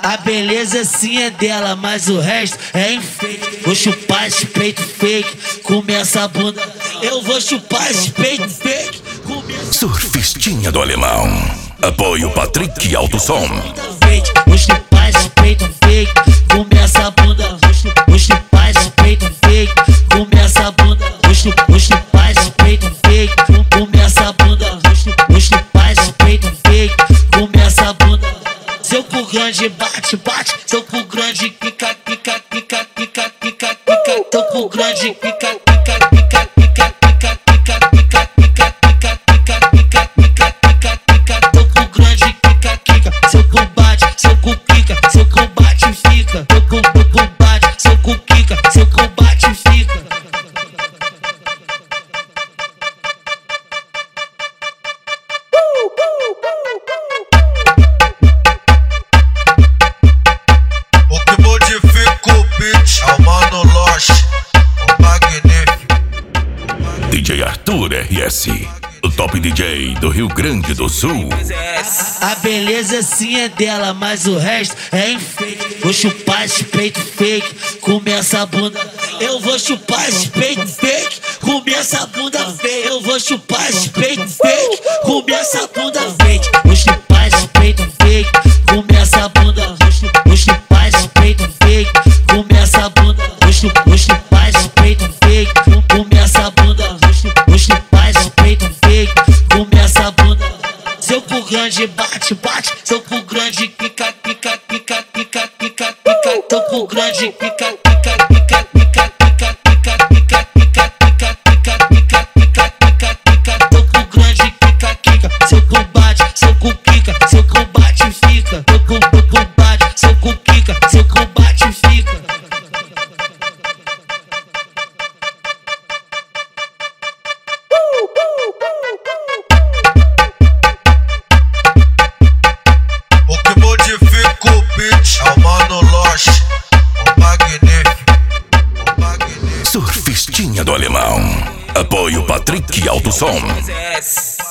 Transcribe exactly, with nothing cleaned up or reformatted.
A beleza sim é dela, mas o resto é enfeite. Vou chupar esse peito fake, começa a bunda. Eu vou chupar esse peito fake, começa. Surfistinha do Alemão. Apoio Patrick Alto Som. Vou chupar esse peito fake, começa a bunda. Vou chupar esse peito fake, começa a bunda. Vou chupar esse peito fake, começa a bunda. Vou chupar esse peito fake, começa a bunda. Seu cu grande bate, bate. Seu cu grande pica, pica, pica, pica, pica, pica. Seu cu grande pica, pica, pica, pica, pica, pica, pica, pica, pica, pica, pica, pica, pica, pica. Seu cu grande pica, pica. Seu cu bate, seu cu pica, seu cu bate e fica. Seu cu, seu cu bate, seu cu pica, seu cu bate e fica. D J Arthur R S, o top D J do Rio Grande do Sul. A beleza sim é dela, mas o resto é enfeite. Vou chupar esse peito fake, começa a bunda. Eu vou chupar esse peito fake, começa a bunda feia. Eu vou chupar esse peito fake, começa a bunda fake. Vou chupar esse peito fake, começa a bunda. Vou chupar esse peito fake, começa a bunda. Vou chupar esse peito fake, começa a bunda. Vou chupar esse peito fake, começa a bunda. Seu cu grande bate, bate. Seu cu grande pica, pica, pica, pica, pica, pica. Seu cu grande pica, pica, pica, pica, pica, pica, pica, pica, pica, pica, pica, pica, pica, pica. Seu cu grande pica, pica. Seu cu bate, seu cu pica, seu cu bate e fica. Seu cu, seu cu bate, seu cu pica, seu cu bate e fica. Surfistinha do Alemão. Apoio Patrick Alto Som.